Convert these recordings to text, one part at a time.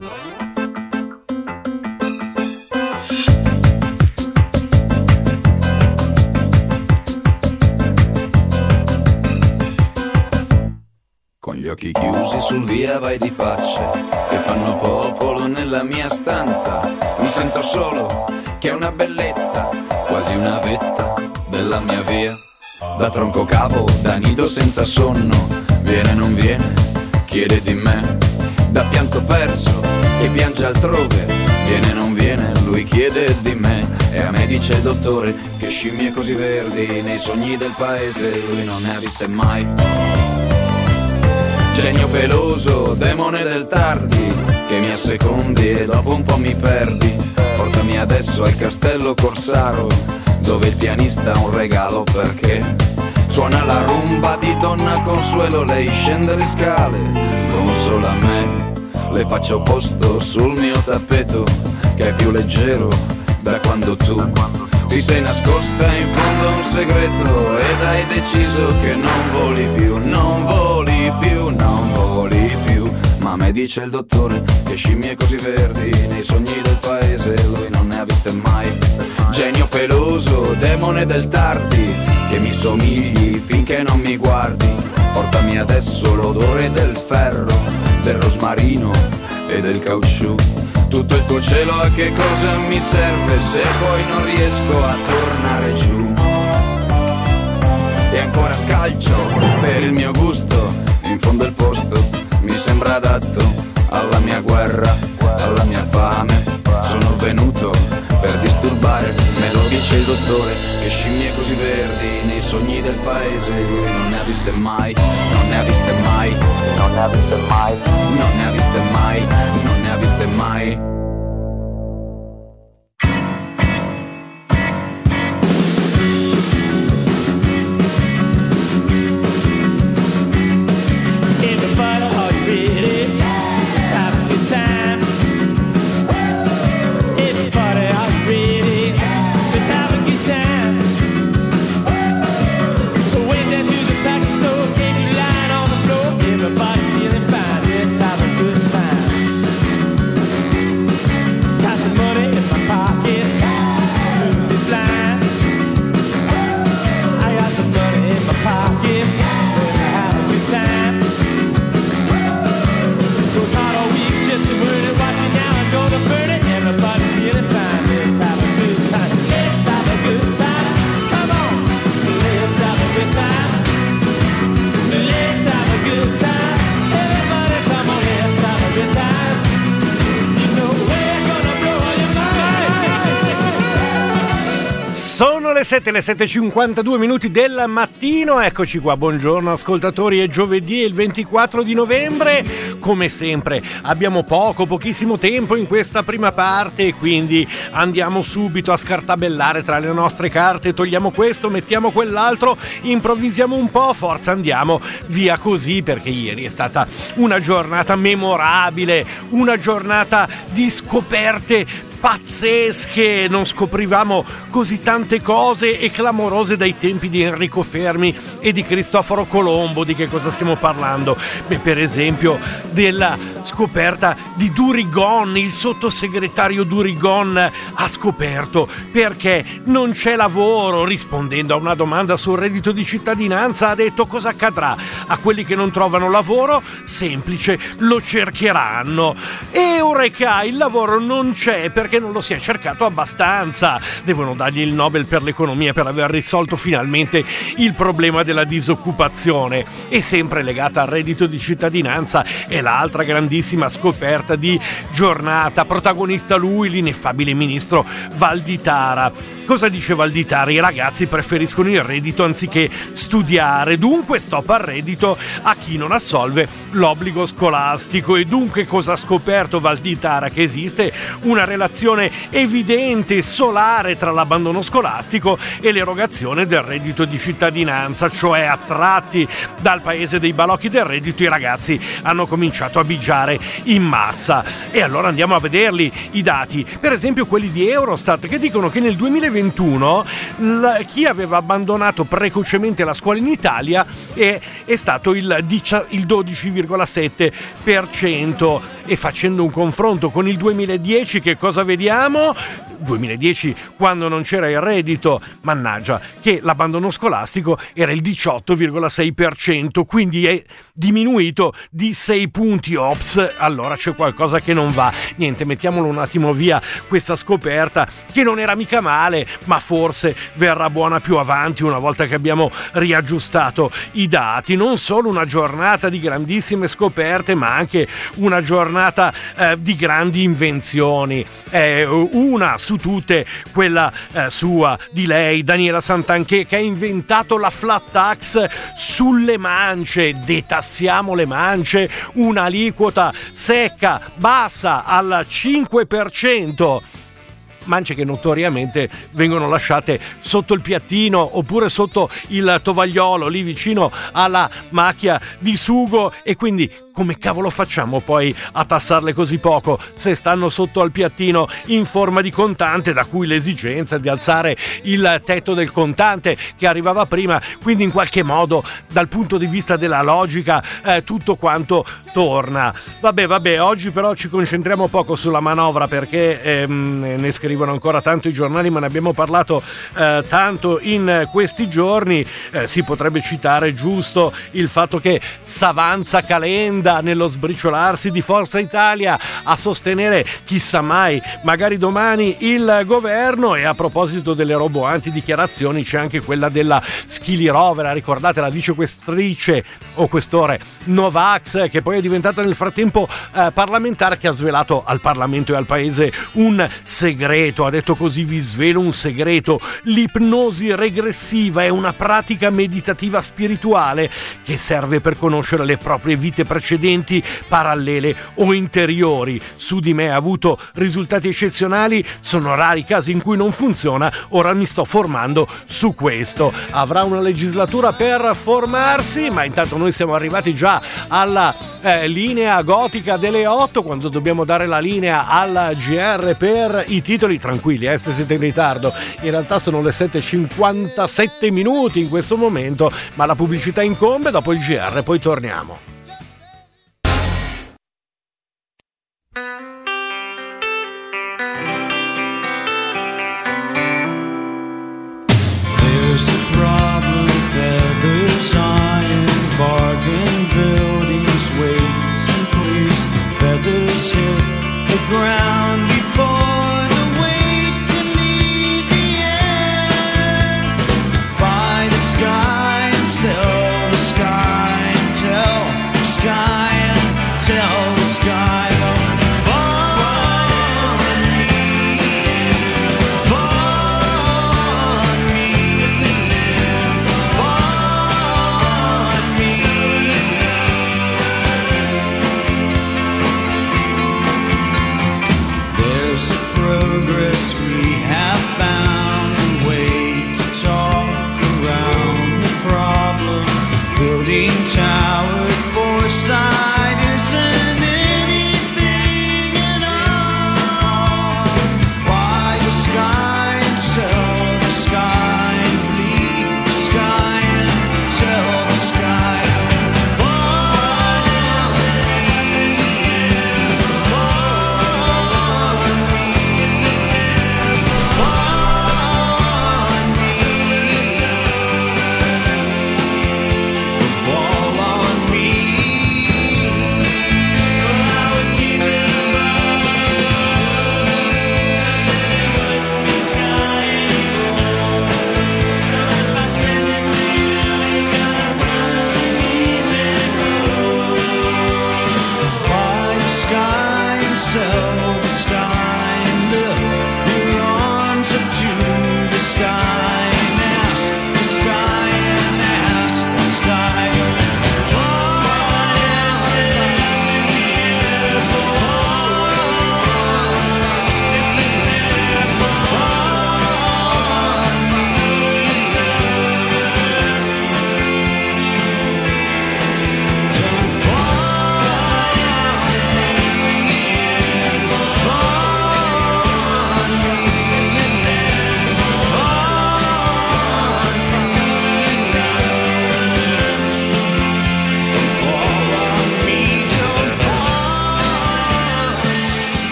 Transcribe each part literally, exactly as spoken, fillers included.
Con gli occhi chiusi sul via vai di facce che fanno popolo nella mia stanza. Mi sento solo, che è una bellezza, quasi una vetta della mia via. Da tronco cavo, da nido senza sonno, viene non viene, chiede di me. Da pianto perso, che piange altrove, viene non viene, lui chiede di me. E a me dice il dottore che scimmie così verdi nei sogni del paese lui non ne ha viste mai. Genio peloso, demone del tardi, che mi assecondi e dopo un po' mi perdi. Portami adesso al castello Corsaro, dove il pianista ha un regalo perché suona la rumba di Donna Consuelo. Lei scende le scale, consola me, le faccio posto sul mio tappeto, che è più leggero da quando tu ti sei nascosta in fondo a un segreto ed hai deciso che non voli più, non voli più, non voli più. Ma me dice il dottore che scimmie così verdi nei sogni del paese lui non ne ha viste mai. Genio peloso, demone del tardi, che mi somigli finché non mi guardi. Portami adesso l'odore del ferro, del rosmarino e del caucciù. Tutto il tuo cielo a che cosa mi serve se poi non riesco a tornare giù? E ancora scalcio per il mio gusto, in fondo il posto mi sembra adatto alla mia guerra, alla mia fame. Sono venuto per disturbare, me lo dice il dottore, che scimmie così verdi nei sogni del paese lui non ne ha viste mai, non ne ha viste mai, non ne ha viste mai, non ne ha viste mai, non ne ha viste mai. Sono le sette, le sette e cinquantadue minuti del mattino, eccoci qua, buongiorno ascoltatori, è giovedì, il ventiquattro di novembre, come sempre abbiamo poco, pochissimo tempo in questa prima parte e quindi andiamo subito a scartabellare tra le nostre carte, togliamo questo, mettiamo quell'altro, improvvisiamo un po', forza andiamo via così, perché ieri è stata una giornata memorabile, una giornata di scoperte pazzesche, non scoprivamo così tante cose e clamorose dai tempi di Enrico Fermi e di Cristoforo Colombo. Di che cosa stiamo parlando? Beh, per esempio della scoperta di Durigon, il sottosegretario Durigon ha scoperto perché non c'è lavoro, rispondendo a una domanda sul reddito di cittadinanza ha detto: cosa accadrà a quelli che non trovano lavoro? Semplice, lo cercheranno. Eureka, il lavoro non c'è perché che non lo si è cercato abbastanza. Devono dargli il Nobel per l'economia per aver risolto finalmente il problema della disoccupazione. E sempre legata al reddito di cittadinanza è l'altra grandissima scoperta di giornata, protagonista lui, l'ineffabile ministro Valditara. Cosa dice Valditara? I ragazzi preferiscono il reddito anziché studiare, dunque stop al reddito a chi non assolve l'obbligo scolastico. E dunque cosa ha scoperto Valditara? Che esiste una relazione evidente, solare tra l'abbandono scolastico e l'erogazione del reddito di cittadinanza, cioè attratti dal paese dei balocchi del reddito i ragazzi hanno cominciato a bigiare in massa. E allora andiamo a vederli i dati, per esempio quelli di Eurostat, che dicono che nel duemilaventuno la, chi aveva abbandonato precocemente la scuola in Italia è, è stato il, il dodici virgola sette per cento e facendo un confronto con il duemiladieci che cosa vediamo? duemiladieci quando non c'era il reddito, mannaggia, che l'abbandono scolastico era il diciotto virgola sei per cento, quindi è diminuito di sei punti. Ops, allora c'è qualcosa che non va. Niente, mettiamolo un attimo via questa scoperta che non era mica male, ma forse verrà buona più avanti una volta che abbiamo riaggiustato i dati. Non solo una giornata di grandissime scoperte, ma anche una giornata eh, di grandi invenzioni. Eh, una su tutte, quella eh, sua, di lei, Daniela Santanchè, che ha inventato la flat tax sulle mance. Detassiamo le mance, un'aliquota secca, bassa, al cinque per cento. Mance che notoriamente vengono lasciate sotto il piattino oppure sotto il tovagliolo lì vicino alla macchia di sugo, e quindi come cavolo facciamo poi a tassarle così poco se stanno sotto al piattino in forma di contante, da cui l'esigenza di alzare il tetto del contante che arrivava prima. Quindi in qualche modo dal punto di vista della logica eh, tutto quanto torna. Vabbè vabbè oggi però ci concentriamo poco sulla manovra perché ehm, ne scrivono ancora tanto i giornali, ma ne abbiamo parlato eh, tanto in questi giorni. Eh, si potrebbe citare giusto il fatto che s'avanza Calenda nello sbriciolarsi di Forza Italia a sostenere, chissà mai, magari domani, il governo. E a proposito delle roboanti dichiarazioni c'è anche quella della Schili Rovera, ricordate, la vicequestrice o questore Novax, che poi è diventata nel frattempo eh, parlamentare, che ha svelato al Parlamento e al Paese un segreto. Ha detto: così vi svelo un segreto, l'ipnosi regressiva è una pratica meditativa spirituale che serve per conoscere le proprie vite precedenti, parallele o interiori. Su di me ha avuto risultati eccezionali, sono rari i casi in cui non funziona, ora mi sto formando su questo. Avrà una legislatura per formarsi, ma intanto noi siamo arrivati già alla eh, linea gotica delle otto, quando dobbiamo dare la linea alla G R per i titoli. Tranquilli, eh, se siete in ritardo, in realtà sono le sette e cinquantasette minuti in questo momento, ma la pubblicità incombe. Dopo il G R poi torniamo. Ground before the weight can leave the air. By the sky and tell the sky and tell the sky and tell the sky. By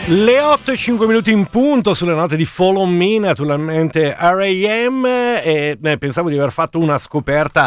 Le otto e cinque minuti in punto sulle note di Follow Me, naturalmente R A M, e eh, pensavo di aver fatto una scoperta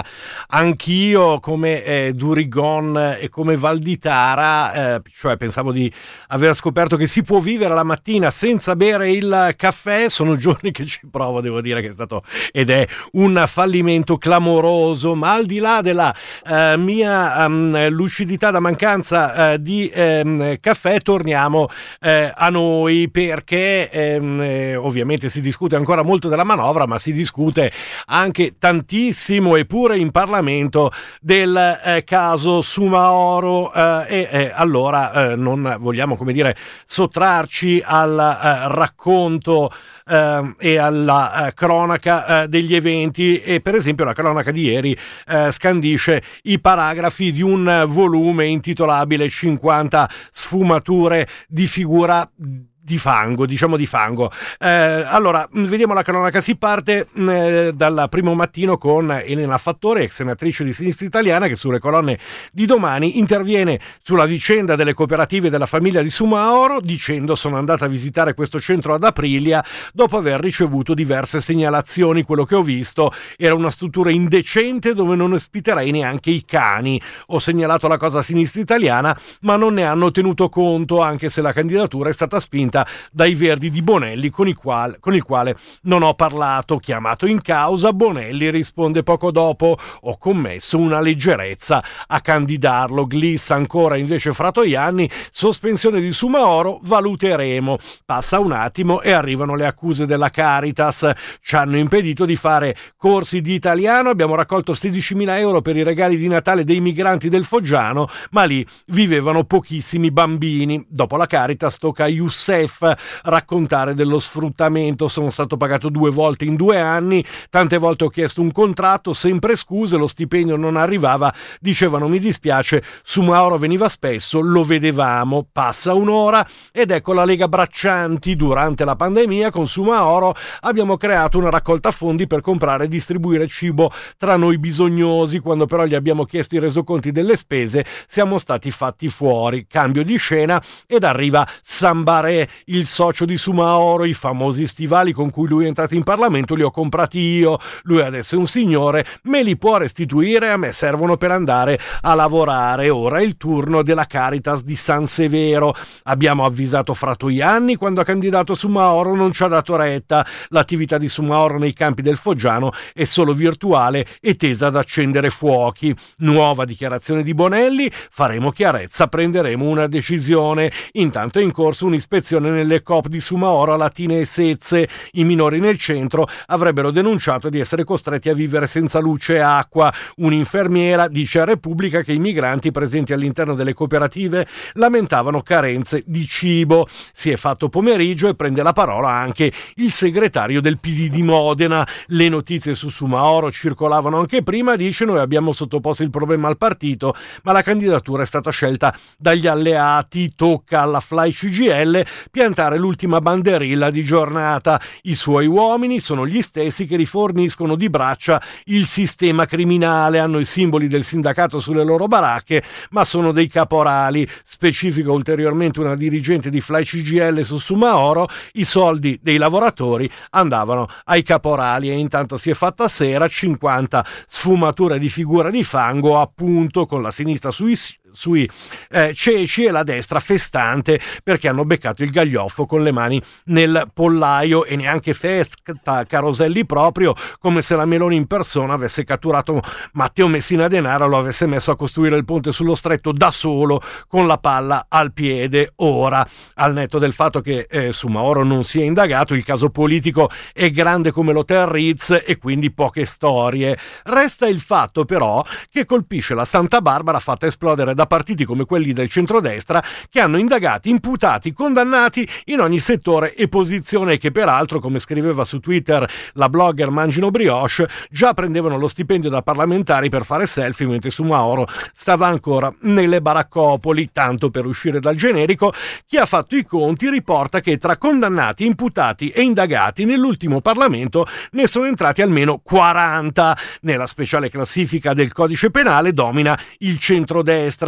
anch'io come eh, Durigon e come Valditara, eh, cioè pensavo di aver scoperto che si può vivere la mattina senza bere il caffè. Sono giorni che ci provo, devo dire che è stato ed è un fallimento clamoroso, ma al di là della eh, mia um, lucidità da mancanza eh, di eh, caffè, torniamo eh, a noi, perché ehm, eh, ovviamente si discute ancora molto della manovra, ma si discute anche tantissimo, eppure in Parlamento, del eh, caso Soumahoro, eh, e eh, allora eh, non vogliamo, come dire, sottrarci al eh, racconto Uh, e alla uh, cronaca uh, degli eventi, e per esempio la cronaca di ieri uh, scandisce i paragrafi di un uh, volume intitolabile cinquanta sfumature di figura di fango, diciamo di fango. Eh, allora, vediamo la cronaca. Si parte eh, dal Primo Mattino con Elena Fattore, ex senatrice di Sinistra Italiana, che sulle colonne di Domani interviene sulla vicenda delle cooperative della famiglia di Soumahoro, dicendo: sono andata a visitare questo centro ad Aprilia dopo aver ricevuto diverse segnalazioni. Quello che ho visto era una struttura indecente dove non ospiterei neanche i cani. Ho segnalato la cosa a Sinistra Italiana, ma non ne hanno tenuto conto, anche se la candidatura è stata spinta dai Verdi di Bonelli, con, i qual, con il quale non ho parlato. Chiamato in causa, Bonelli risponde poco dopo: ho commesso una leggerezza a candidarlo. Glissa ancora invece Fratoianni: sospensione di Soumahoro, valuteremo. Passa un attimo e arrivano le accuse della Caritas. Ci hanno impedito di fare corsi di italiano, abbiamo raccolto sedicimila euro per i regali di Natale dei migranti del Foggiano, ma lì vivevano pochissimi bambini. Dopo la Caritas tocca a Youssef raccontare dello sfruttamento: sono stato pagato due volte in due anni, tante volte ho chiesto un contratto, sempre scuse, lo stipendio non arrivava, dicevano mi dispiace. Soumahoro veniva spesso, lo vedevamo. Passa un'ora ed ecco la Lega Braccianti: durante la pandemia con Soumahoro abbiamo creato una raccolta fondi per comprare e distribuire cibo tra noi bisognosi, quando però gli abbiamo chiesto i resoconti delle spese siamo stati fatti fuori. Cambio di scena ed arriva Sambaré, il socio di Soumahoro. I famosi stivali con cui lui è entrato in Parlamento li ho comprati io, lui adesso è un signore, me li può restituire? A me servono per andare a lavorare. Ora è il turno della Caritas di San Severo. Abbiamo avvisato Fratoianni quando ha candidato Soumahoro, non ci ha dato retta. L'attività di Soumahoro nei campi del Foggiano è solo virtuale e tesa ad accendere fuochi. Nuova dichiarazione di Bonelli: faremo chiarezza, prenderemo una decisione. Intanto è in corso un'ispezione nelle coop di Soumahoro, Latine e Sezze. I minori nel centro avrebbero denunciato di essere costretti a vivere senza luce e acqua. Un'infermiera dice a Repubblica che i migranti presenti all'interno delle cooperative lamentavano carenze di cibo. Si è fatto pomeriggio e prende la parola anche il segretario del P D di Modena. Le notizie su Soumahoro circolavano anche prima, dice: noi abbiamo sottoposto il problema al partito, ma la candidatura è stata scelta dagli alleati. Tocca alla Fly C G I L piantare l'ultima banderilla di giornata. I suoi uomini sono gli stessi che riforniscono di braccia il sistema criminale, hanno i simboli del sindacato sulle loro baracche, ma sono dei caporali. Specifica ulteriormente una dirigente di Fly C G I L su Soumahoro: i soldi dei lavoratori andavano ai caporali. E intanto si è fatta sera, cinquanta sfumature di figura di fango, appunto, con la sinistra sui sui eh, ceci e la destra festante perché hanno beccato il gaglioffo con le mani nel pollaio. E neanche festa, Caroselli proprio, come se la Meloni in persona avesse catturato Matteo Messina Denaro e lo avesse messo a costruire il ponte sullo stretto da solo con la palla al piede. Ora, al netto del fatto che eh, Soumahoro non sia indagato, il caso politico è grande come l'Hotel Ritz e quindi poche storie. Resta il fatto però che colpisce la Santa Barbara, fatta esplodere da partiti come quelli del centrodestra, che hanno indagati, imputati, condannati in ogni settore e posizione, e che peraltro, come scriveva su Twitter la blogger Mangino Brioche, già prendevano lo stipendio da parlamentari per fare selfie mentre Soumahoro stava ancora nelle baraccopoli. Tanto per uscire dal generico, chi ha fatto i conti riporta che tra condannati, imputati e indagati nell'ultimo Parlamento ne sono entrati almeno quaranta. Nella speciale classifica del codice penale domina il centrodestra,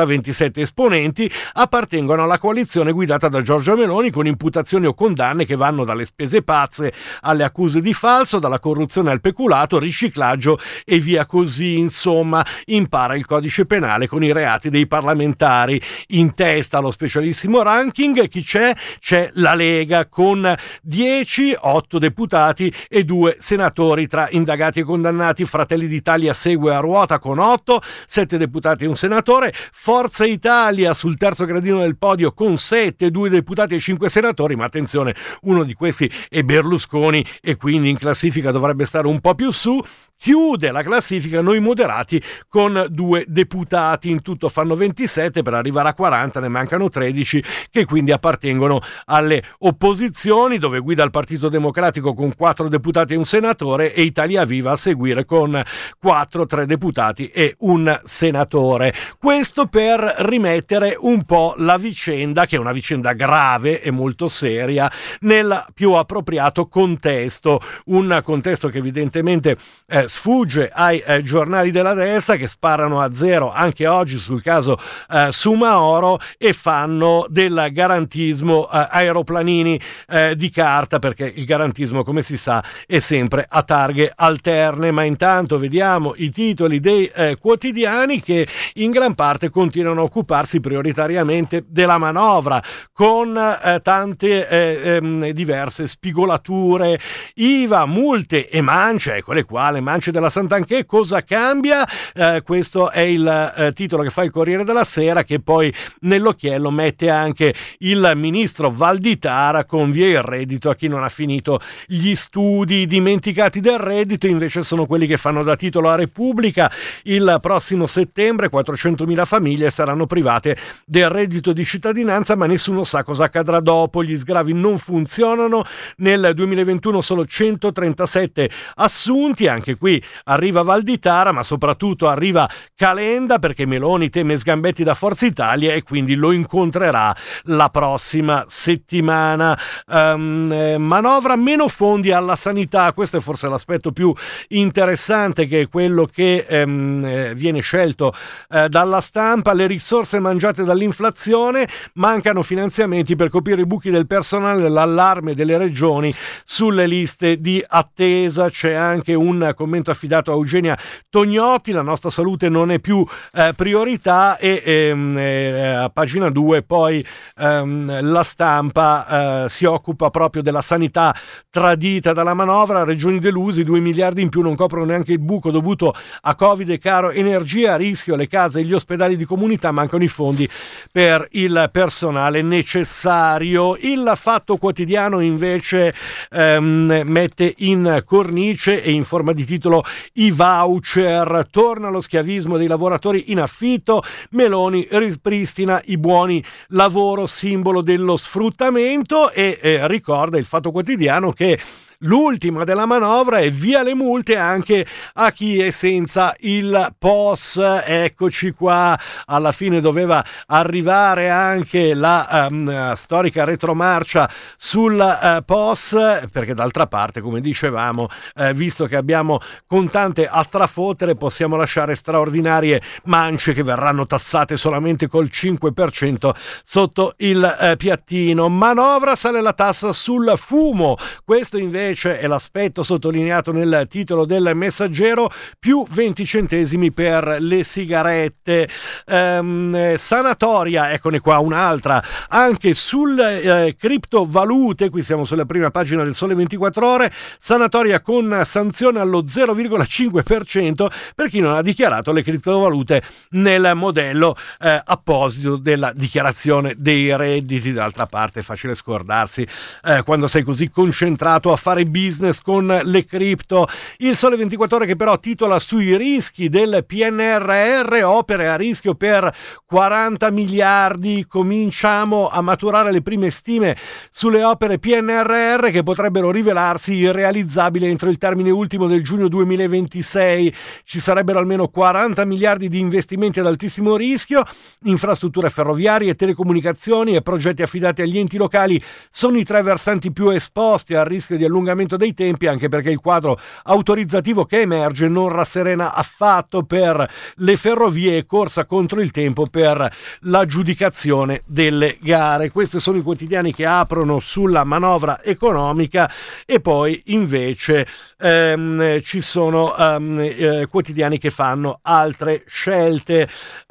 ventisette esponenti appartengono alla coalizione guidata da Giorgia Meloni, con imputazioni o condanne che vanno dalle spese pazze alle accuse di falso, dalla corruzione al peculato, riciclaggio e via così. Insomma, impara il codice penale con i reati dei parlamentari. In testa allo specialissimo ranking chi c'è? C'è la Lega con dieci, otto deputati e due senatori tra indagati e condannati. Fratelli d'Italia segue a ruota con otto, sette deputati e un senatore. Forza Italia sul terzo gradino del podio con sette, due deputati e cinque senatori, ma attenzione, uno di questi è Berlusconi e quindi in classifica dovrebbe stare un po' più su. Chiude la classifica Noi Moderati con due deputati, in tutto fanno ventisette, per arrivare a quaranta ne mancano tredici che quindi appartengono alle opposizioni, dove guida il Partito Democratico con quattro deputati e un senatore, e Italia Viva a seguire con quattro, tre deputati e un senatore. Questo per rimettere un po' la vicenda, che è una vicenda grave e molto seria, nel più appropriato contesto, un contesto che evidentemente eh, sfugge ai eh, giornali della destra, che sparano a zero anche oggi sul caso eh, Soumahoro e fanno del garantismo eh, aeroplanini eh, di carta, perché il garantismo, come si sa, è sempre a targhe alterne. Ma intanto vediamo i titoli dei eh, quotidiani, che in gran parte continuano a occuparsi prioritariamente della manovra, con eh, tante eh, ehm, diverse spigolature, I V A, multe e mance. Ecco le quali mance della Santanchè. Cosa cambia? Eh, questo è il eh, titolo che fa il Corriere della Sera, che poi nell'occhiello mette anche il ministro Valditara con via il reddito a chi non ha finito gli studi. Dimenticati del reddito invece sono quelli che fanno da titolo a Repubblica. Il prossimo settembre quattrocentomila famiglie saranno private del reddito di cittadinanza, ma nessuno sa cosa accadrà dopo. Gli sgravi non funzionano. Nel duemilaventuno solo centotrentasette assunti. Anche qui arriva Valditara, ma soprattutto arriva Calenda, perché Meloni teme sgambetti da Forza Italia e quindi lo incontrerà la prossima settimana. Um, eh, manovra meno fondi alla sanità, questo è forse l'aspetto più interessante, che è quello che ehm, eh, viene scelto eh, dalla stampa. Le risorse mangiate dall'inflazione, mancano finanziamenti per coprire i buchi del personale, l'allarme delle regioni sulle liste di attesa. C'è anche un commento affidato a Eugenia Tognotti: la nostra salute non è più eh, priorità. E ehm, eh, a pagina due poi ehm, la stampa eh, si occupa proprio della sanità tradita dalla manovra. Regioni delusi, due miliardi in più non coprono neanche il buco dovuto a Covid e caro energia, a rischio le case e gli ospedali di comunità, mancano i fondi per il personale necessario. Il Fatto Quotidiano invece ehm, mette in cornice e in forma di titolo i voucher, torna lo schiavismo dei lavoratori in affitto, Meloni ripristina i buoni lavoro, simbolo dello sfruttamento. E eh, ricorda il Fatto Quotidiano che l'ultima della manovra è via le multe anche a chi è senza il P O S. Eccoci qua, alla fine doveva arrivare anche la um, storica retromarcia sul uh, P O S, perché d'altra parte, come dicevamo, eh, visto che abbiamo contante a strafottere, possiamo lasciare straordinarie mance che verranno tassate solamente col cinque per cento sotto il eh, piattino. Manovra, sale la tassa sul fumo, questo invece è l'aspetto sottolineato nel titolo del Messaggero, più venti centesimi per le sigarette. Ehm, sanatoria, eccone qua un'altra, anche sulle eh, criptovalute, qui siamo sulla prima pagina del Sole ventiquattro Ore, sanatoria con sanzione allo zero virgola cinque per cento per chi non ha dichiarato le criptovalute nel modello eh, apposito della dichiarazione dei redditi. D'altra parte è facile scordarsi eh, quando sei così concentrato a fare business con le cripto. Il Sole ventiquattro Ore che però titola sui rischi del P N R R, opere a rischio per quaranta miliardi. Cominciamo a maturare le prime stime sulle opere P N R R che potrebbero rivelarsi irrealizzabili entro il termine ultimo del giugno duemilaventisei. Ci sarebbero almeno quaranta miliardi di investimenti ad altissimo rischio. Infrastrutture ferroviarie, telecomunicazioni e progetti affidati agli enti locali sono i tre versanti più esposti al rischio di allungamento allungamento dei tempi, anche perché il quadro autorizzativo che emerge non rasserena affatto per le ferrovie e corsa contro il tempo per l'aggiudicazione delle gare. Questi sono i quotidiani che aprono sulla manovra economica, e poi invece ehm, ci sono ehm, eh, quotidiani che fanno altre scelte.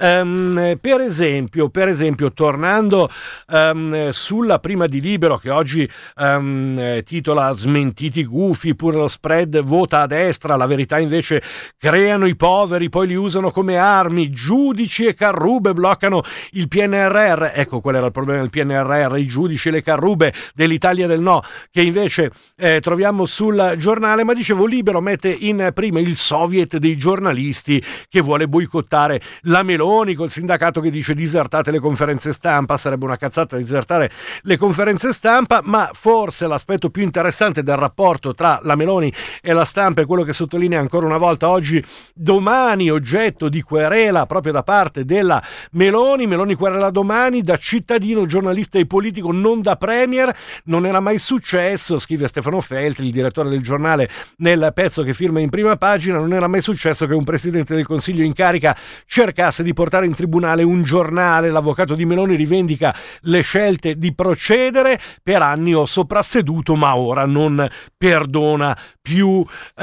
Ehm, per esempio, per esempio tornando ehm, sulla prima di Libero, che oggi ehm, titola "Smentiti gufi, pure lo spread vota a destra, la verità invece creano i poveri, poi li usano come armi, giudici e carrube bloccano il P N R R". Ecco qual era il problema del P N R R, i giudici e le carrube dell'Italia del no, che invece eh, troviamo sul giornale. Ma dicevo, Libero mette in prima il soviet dei giornalisti che vuole boicottare la Meloni, col sindacato che dice disertate le conferenze stampa. Sarebbe una cazzata disertare le conferenze stampa, ma forse l'aspetto più interessante del rapporto tra la Meloni e la stampa è quello che sottolinea ancora una volta oggi Domani, oggetto di querela proprio da parte della Meloni. Meloni querela Domani da cittadino, giornalista e politico, non da premier. Non era mai successo, scrive Stefano Feltri, il direttore del giornale, nel pezzo che firma in prima pagina, non era mai successo che un presidente del Consiglio in carica cercasse di portare in tribunale un giornale. L'avvocato di Meloni rivendica le scelte di procedere: per anni ho soprasseduto, ma ora non perdona più.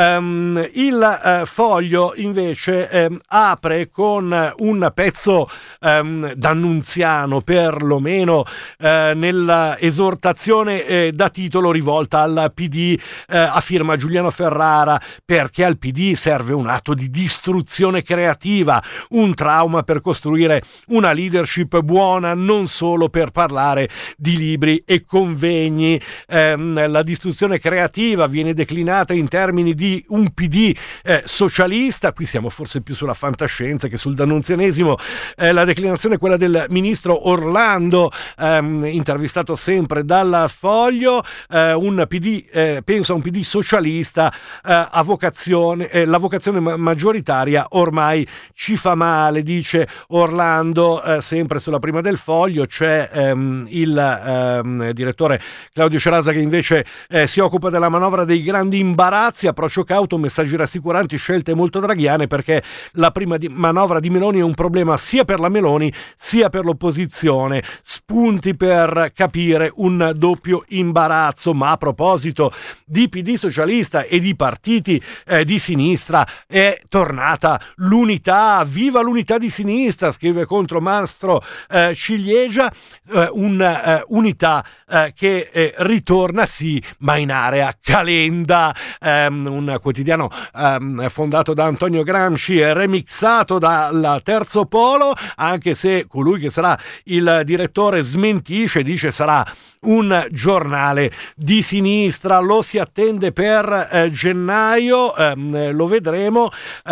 Um, il uh, Foglio invece um, apre con un pezzo um, d'annunziano, perlomeno uh, nella esortazione eh, da titolo rivolta al P D, uh, a firma Giuliano Ferrara, perché al P D serve un atto di distruzione creativa, un trauma per costruire una leadership buona, non solo per parlare di libri e convegni. Um, la distruzione creativa viene declinata in termini di un P D eh, socialista. Qui siamo forse più sulla fantascienza che sul dannunzianesimo. Eh, la declinazione è quella del ministro Orlando, ehm, intervistato sempre dal Foglio. Eh, un P D, eh, penso a un P D socialista, eh, a vocazione, eh, la vocazione ma- maggioritaria ormai ci fa male, dice Orlando. Eh, sempre sulla prima del Foglio c'è ehm, il ehm, direttore Claudio Cerasa, che invece eh, si occupa della manovra dei grandi imbarazzi, approccio cauto, messaggi rassicuranti, scelte molto draghiane, perché la prima di manovra di Meloni è un problema sia per la Meloni sia per l'opposizione. Spunti per capire un doppio imbarazzo. Ma a proposito di P D socialista e di partiti eh, di sinistra, è tornata l'unità. Viva l'unità di sinistra, scrive contro Mastro eh, Ciliegia. eh, un'unità uh, uh, che eh, ritorna sì, ma in area Calenda, um, un quotidiano um, fondato da Antonio Gramsci e remixato dal Terzo Polo, anche se colui che sarà il direttore smentisce, dice sarà un giornale di sinistra. Lo si attende per eh, gennaio, ehm, lo vedremo,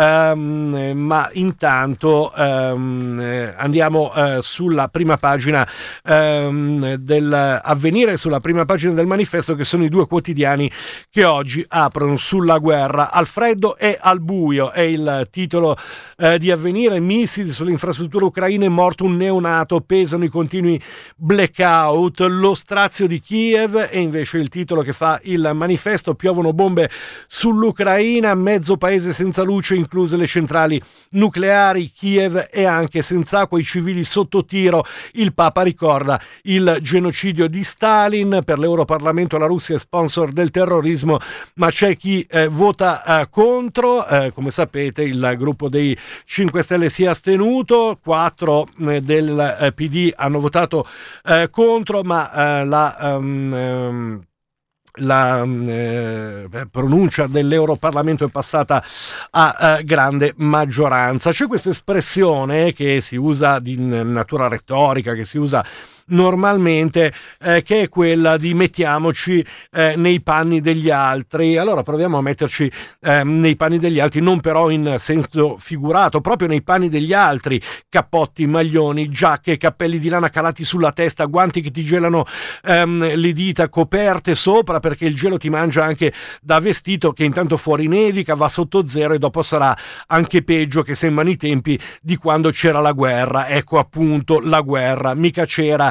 ehm, ma intanto ehm, eh, andiamo eh, sulla prima pagina ehm, dell'Avvenire, sulla prima pagina del Manifesto, che sono i due quotidiani che oggi aprono sulla guerra. Al freddo e al buio è il titolo eh, di Avvenire. Missili sulle infrastrutture ucraine, è morto un neonato, pesano i continui blackout, lo strazio di Kiev. E invece il titolo che fa il Manifesto: piovono bombe sull'Ucraina, mezzo paese senza luce, incluse le centrali nucleari, Kiev è anche senza acqua, i civili sotto tiro, il Papa ricorda il genocidio di Stalin. Per l'Europarlamento la Russia è sponsor del terrorismo, ma c'è chi eh, vota eh, contro. Eh, come sapete il gruppo dei cinque Stelle si è astenuto, quattro eh, del eh, P D hanno votato eh, contro, ma eh, la um, um, la eh, pronuncia dell'Europarlamento è passata a eh, grande maggioranza. C'è questa espressione che si usa di natura retorica, che si usa normalmente, eh, che è quella di mettiamoci eh, nei panni degli altri. Allora proviamo a metterci eh, nei panni degli altri, non però in senso figurato, proprio nei panni degli altri. Cappotti, maglioni, giacche, cappelli di lana calati sulla testa, guanti che ti gelano ehm, le dita, coperte sopra perché il gelo ti mangia anche da vestito, che intanto fuori nevica, va sotto zero e dopo sarà anche peggio, che sembrano i tempi di quando c'era la guerra. Ecco appunto la guerra, mica c'era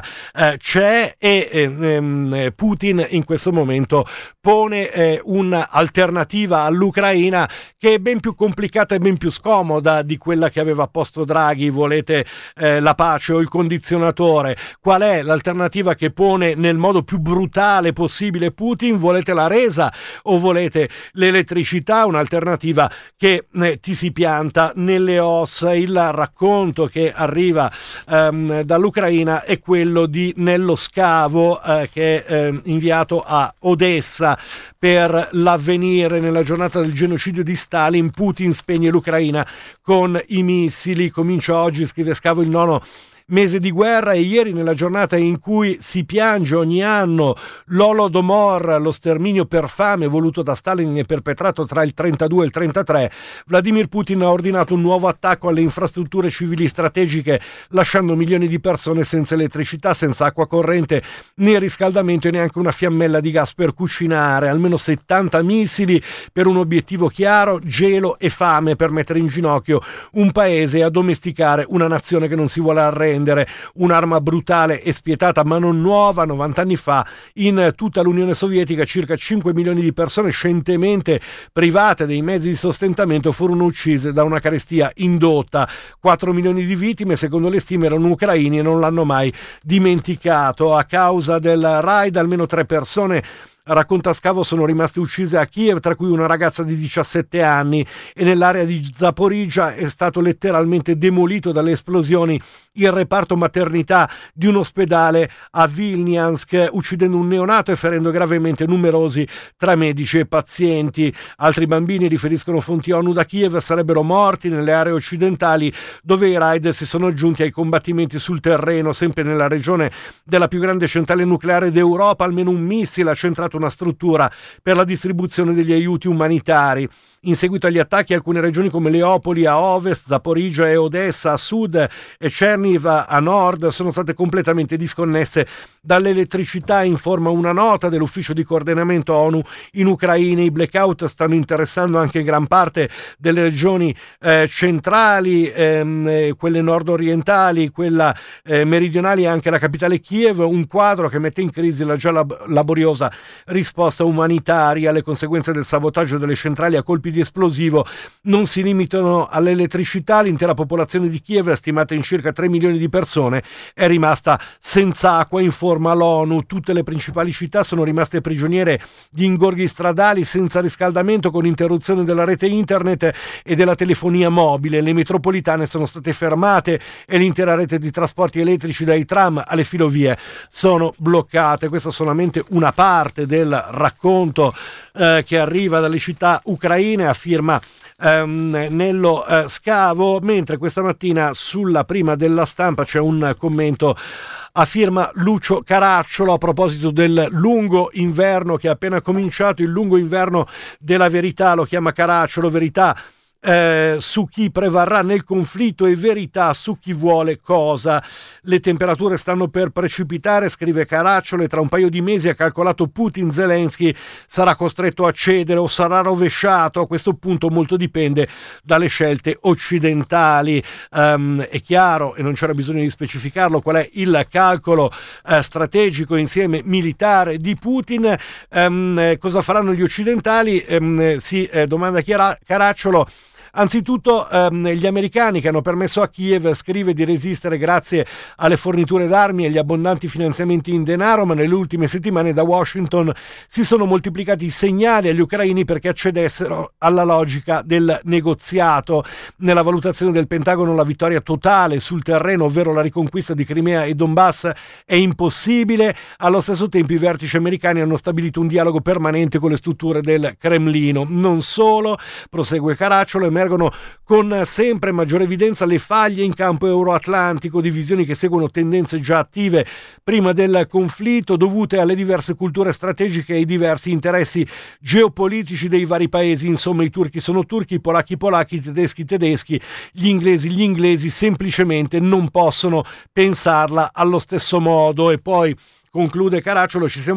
guerra eh, c'è e ehm, Putin in questo momento pone eh, un'alternativa all'Ucraina che è ben più complicata e ben più scomoda di quella che aveva posto Draghi. Volete eh, la pace o il condizionatore? Qual è l'alternativa che pone nel modo più brutale possibile Putin? Volete la resa o volete l'elettricità? Un'alternativa che eh, ti si pianta nelle ossa. Il racconto che arriva ehm, dall'Ucraina è quello di Nello Scavo eh, che è eh, inviato a Odessa per l'Avvenire. Nella giornata del genocidio di Stalin Putin spegne l'Ucraina con i missili. Comincia oggi, scrive Scavo, il nono mese di guerra, e ieri, nella giornata in cui si piange ogni anno l'Holodomor, lo sterminio per fame voluto da Stalin e perpetrato tra il trentadue e il trentatré, Vladimir Putin ha ordinato un nuovo attacco alle infrastrutture civili strategiche, lasciando milioni di persone senza elettricità, senza acqua corrente né riscaldamento e neanche una fiammella di gas per cucinare. Almeno settanta missili per un obiettivo chiaro: gelo e fame, per mettere in ginocchio un paese e addomesticare una nazione che non si vuole arrendere. Un'arma brutale e spietata ma non nuova. novanta anni fa in tutta l'Unione Sovietica circa cinque milioni di persone scientemente private dei mezzi di sostentamento furono uccise da una carestia indotta. quattro milioni di vittime, secondo le stime, erano ucraini e non l'hanno mai dimenticato. A causa del raid almeno tre persone, racconta Scavo, sono rimaste uccise a Kiev, tra cui una ragazza di diciassette anni, e nell'area di Zaporizhzhia è stato letteralmente demolito dalle esplosioni il reparto maternità di un ospedale a Vilniansk, uccidendo un neonato e ferendo gravemente numerosi tra medici e pazienti. Altri bambini, riferiscono fonti ONU da Kiev, sarebbero morti nelle aree occidentali, dove i raid si sono aggiunti ai combattimenti sul terreno. Sempre nella regione della più grande centrale nucleare d'Europa, almeno un missile ha centrato una struttura per la distribuzione degli aiuti umanitari. In seguito agli attacchi, alcune regioni come Leopoli a ovest, Zaporizhzhia e Odessa a sud e Cherniv a nord sono state completamente disconnesse dall'elettricità, informa una nota dell'ufficio di coordinamento ONU in Ucraina. I blackout stanno interessando anche gran parte delle regioni eh, centrali, ehm, quelle nord-orientali, quella eh, meridionali e anche la capitale Kiev. Un quadro che mette in crisi la già lab- laboriosa risposta umanitaria. Le conseguenze del sabotaggio delle centrali a colpi di esplosivo non si limitano all'elettricità. L'intera popolazione di Kiev, stimata in circa tre milioni di persone, è rimasta senza acqua, informa l'ONU. Tutte le principali città sono rimaste prigioniere di ingorghi stradali, senza riscaldamento, con interruzione della rete internet e della telefonia mobile. Le metropolitane sono state fermate e l'intera rete di trasporti elettrici, dai tram alle filovie, sono bloccate. Questa è solamente una parte del racconto eh, che arriva dalle città ucraine, a firma ehm, Nello eh, Scavo, mentre questa mattina sulla prima della Stampa c'è un commento a firma Lucio Caracciolo a proposito del lungo inverno che è appena cominciato, il lungo inverno della verità, lo chiama Caracciolo, verità Eh, su chi prevarrà nel conflitto e verità su chi vuole cosa. Le temperature stanno per precipitare, scrive Caracciolo, e tra un paio di mesi, ha calcolato Putin, Zelensky sarà costretto a cedere o sarà rovesciato. A questo punto molto dipende dalle scelte occidentali. Um, è chiaro, e non c'era bisogno di specificarlo, qual è il calcolo uh, strategico insieme militare di Putin. Um, cosa faranno gli occidentali? Um, si eh, domanda Chiara- Caracciolo. Anzitutto ehm, gli americani, che hanno permesso a Kiev, scrive, di resistere grazie alle forniture d'armi e gli abbondanti finanziamenti in denaro, ma nelle ultime settimane da Washington si sono moltiplicati i segnali agli ucraini perché accedessero alla logica del negoziato. Nella valutazione del Pentagono la vittoria totale sul terreno, ovvero la riconquista di Crimea e Donbass, è impossibile. Allo stesso tempo i vertici americani hanno stabilito un dialogo permanente con le strutture del Cremlino. Non solo, prosegue Caracciolo, emergono con sempre maggiore evidenza le faglie in campo euroatlantico, divisioni che seguono tendenze già attive prima del conflitto, dovute alle diverse culture strategiche e ai diversi interessi geopolitici dei vari paesi. Insomma, i turchi sono turchi, i polacchi polacchi, i tedeschi tedeschi, gli inglesi gli inglesi, semplicemente non possono pensarla allo stesso modo. E poi conclude Caracciolo, ci siamo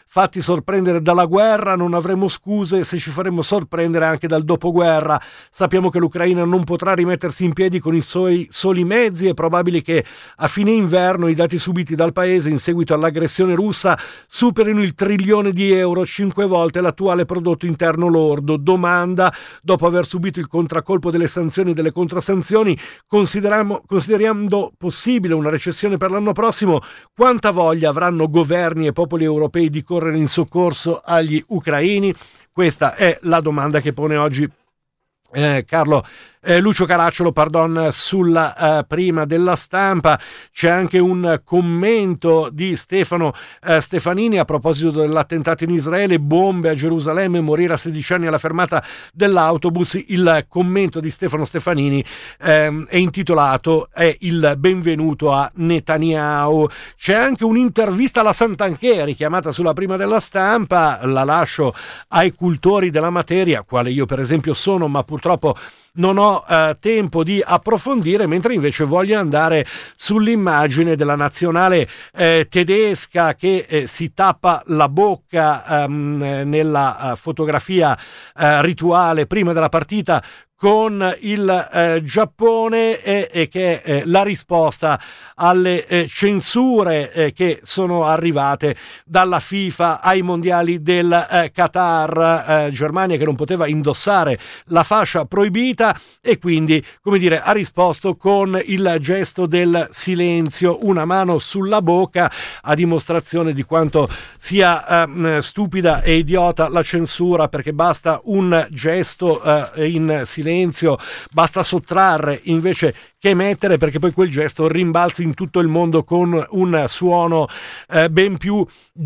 fatti sorprendere dalla guerra, non avremo scuse se ci faremo sorprendere anche dal dopoguerra. Sappiamo che l'Ucraina non potrà rimettersi in piedi con i suoi soli mezzi, è probabile che a fine inverno i dati subiti dal paese in seguito all'aggressione russa superino il trilione di euro, cinque volte l'attuale prodotto interno lordo. Domanda: dopo aver subito il contraccolpo delle sanzioni e delle contrasanzioni, consideriamo, considerando possibile una recessione per l'anno prossimo, quanta voglia avranno governi e popoli europei di correre in soccorso agli ucraini? Questa è la domanda che pone oggi eh, Carlo Eh, Lucio Caracciolo, pardon, sulla eh, prima della Stampa. C'è anche un commento di Stefano eh, Stefanini a proposito dell'attentato in Israele, bombe a Gerusalemme, morire a sedici anni alla fermata dell'autobus. Il commento di Stefano Stefanini eh, è intitolato è il benvenuto a Netanyahu. C'è anche un'intervista alla Santanchè richiamata sulla prima della Stampa, la lascio ai cultori della materia, quale io per esempio sono, ma purtroppo non ho eh, tempo di approfondire, mentre invece voglio andare sull'immagine della nazionale eh, tedesca che eh, si tappa la bocca ehm, nella eh, fotografia eh, rituale prima della partita con il eh, Giappone e, e che è eh, la risposta alle eh, censure eh, che sono arrivate dalla FIFA ai mondiali del eh, Qatar. eh, Germania che non poteva indossare la fascia proibita e quindi, come dire, ha risposto con il gesto del silenzio, una mano sulla bocca, a dimostrazione di quanto sia eh, stupida e idiota la censura, perché basta un gesto eh, in silenzio silenzio, basta sottrarre invece che emettere, perché poi quel gesto rimbalzi in tutto il mondo con un suono eh, ben più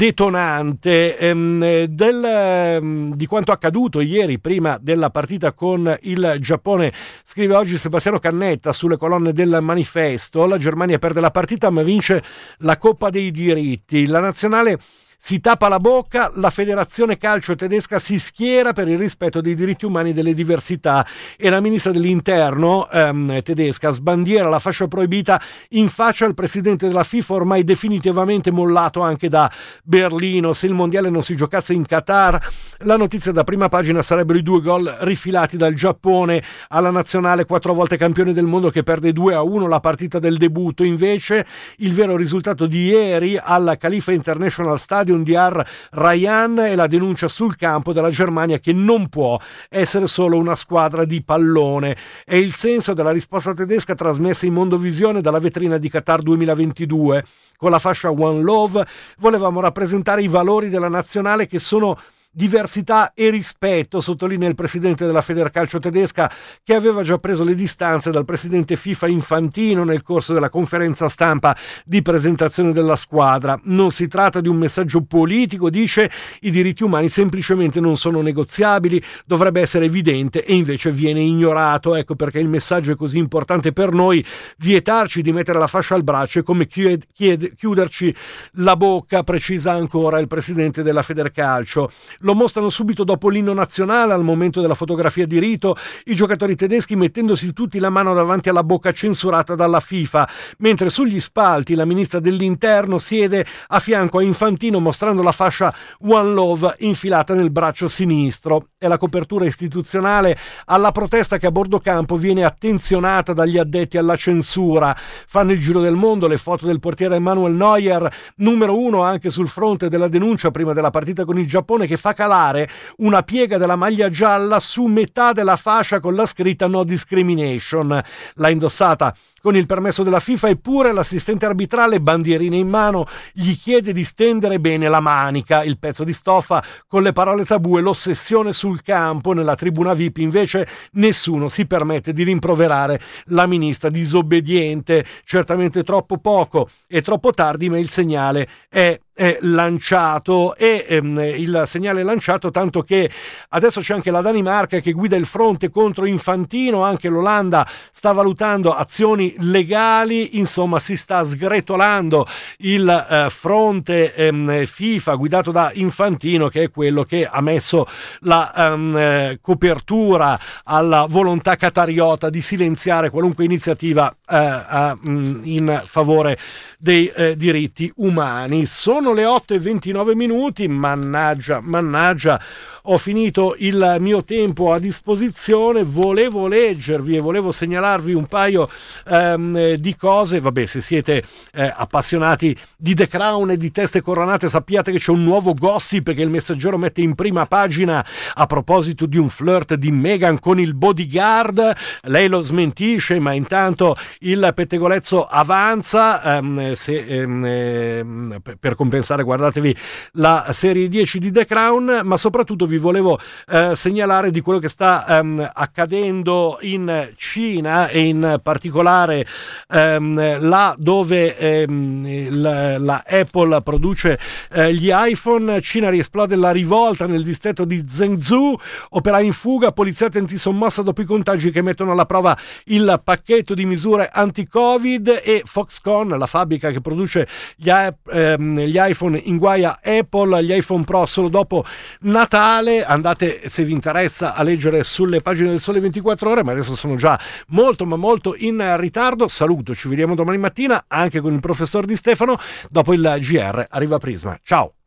detonante. Ehm, del, ehm, di quanto accaduto ieri prima della partita con il Giappone scrive oggi Sebastiano Cannetta sulle colonne del Manifesto: la Germania perde la partita ma vince la Coppa dei diritti, la nazionale si tappa la bocca, la federazione calcio tedesca si schiera per il rispetto dei diritti umani e delle diversità, e la ministra dell'interno ehm, tedesca sbandiera la fascia proibita in faccia al presidente della FIFA, ormai definitivamente mollato anche da Berlino. Se il mondiale non si giocasse in Qatar, la notizia da prima pagina sarebbero i due gol rifilati dal Giappone alla nazionale, quattro volte campione del mondo, che perde due a uno la partita del debutto. Invece il vero risultato di ieri al Khalifa International Stadium di Ar Rayyan è la denuncia sul campo della Germania che non può essere solo una squadra di pallone. È il senso della risposta tedesca trasmessa in Mondovisione dalla vetrina di Qatar duemilaventidue. Con la fascia One Love volevamo rappresentare i valori della nazionale, che sono diversità e rispetto, sottolinea il presidente della Federcalcio tedesca, che aveva già preso le distanze dal presidente FIFA Infantino nel corso della conferenza stampa di presentazione della squadra. Non si tratta di un messaggio politico, dice, i diritti umani semplicemente non sono negoziabili, dovrebbe essere evidente e invece viene ignorato. Ecco perché il messaggio è così importante per noi: vietarci di mettere la fascia al braccio è come chied- chied- chiuderci la bocca, precisa ancora il presidente della Federcalcio. Lo mostrano subito dopo l'inno nazionale, al momento della fotografia di rito, i giocatori tedeschi mettendosi tutti la mano davanti alla bocca censurata dalla FIFA, mentre sugli spalti la ministra dell'interno siede a fianco a Infantino mostrando la fascia One Love infilata nel braccio sinistro. È la copertura istituzionale alla protesta che a bordo campo viene attenzionata dagli addetti alla censura. Fanno il giro del mondo le foto del portiere Manuel Neuer, numero uno anche sul fronte della denuncia prima della partita con il Giappone, che fa calare una piega della maglia gialla su metà della fascia con la scritta No Discrimination. L'ha indossata con il permesso della FIFA, eppure l'assistente arbitrale, bandierina in mano, gli chiede di stendere bene la manica. Il pezzo di stoffa con le parole tabù e l'ossessione sul campo. Nella tribuna V I P invece nessuno si permette di rimproverare la ministra disobbediente. Certamente troppo poco e troppo tardi, ma il segnale è è lanciato e ehm, il segnale è lanciato, tanto che adesso c'è anche la Danimarca che guida il fronte contro Infantino, anche l'Olanda sta valutando azioni legali. Insomma, si sta sgretolando il eh, fronte ehm, FIFA guidato da Infantino, che è quello che ha messo la ehm, copertura alla volontà qatariota di silenziare qualunque iniziativa eh, eh, in favore dei eh, diritti umani. Sono Sono le otto e ventinove minuti, mannaggia, mannaggia, ho finito il mio tempo a disposizione, volevo leggervi e volevo segnalarvi un paio ehm, di cose. Vabbè, se siete eh, appassionati di The Crown e di teste coronate, sappiate che c'è un nuovo gossip che il Messaggero mette in prima pagina a proposito di un flirt di Meghan con il bodyguard. Lei lo smentisce, ma intanto il pettegolezzo avanza. ehm, se, ehm, ehm, per compensare, guardatevi la serie dieci di The Crown, ma soprattutto vi volevo eh, segnalare di quello che sta ehm, accadendo in Cina, e in particolare ehm, là dove ehm, la, la Apple produce eh, gli iPhone. Cina riesplode la rivolta nel distretto di Zhengzhou, operai in fuga, polizia antisommossa dopo i contagi che mettono alla prova il pacchetto di misure anti-Covid, e Foxconn, la fabbrica che produce gli, ehm, gli iPhone, inguaia Apple, gli iPhone Pro solo dopo Natale. Andate, se vi interessa, a leggere sulle pagine del Sole ventiquattro Ore, ma adesso sono già molto ma molto in ritardo. Saluto, ci vediamo domani mattina anche con il professor Di Stefano. Dopo il G R arriva Prisma. Ciao!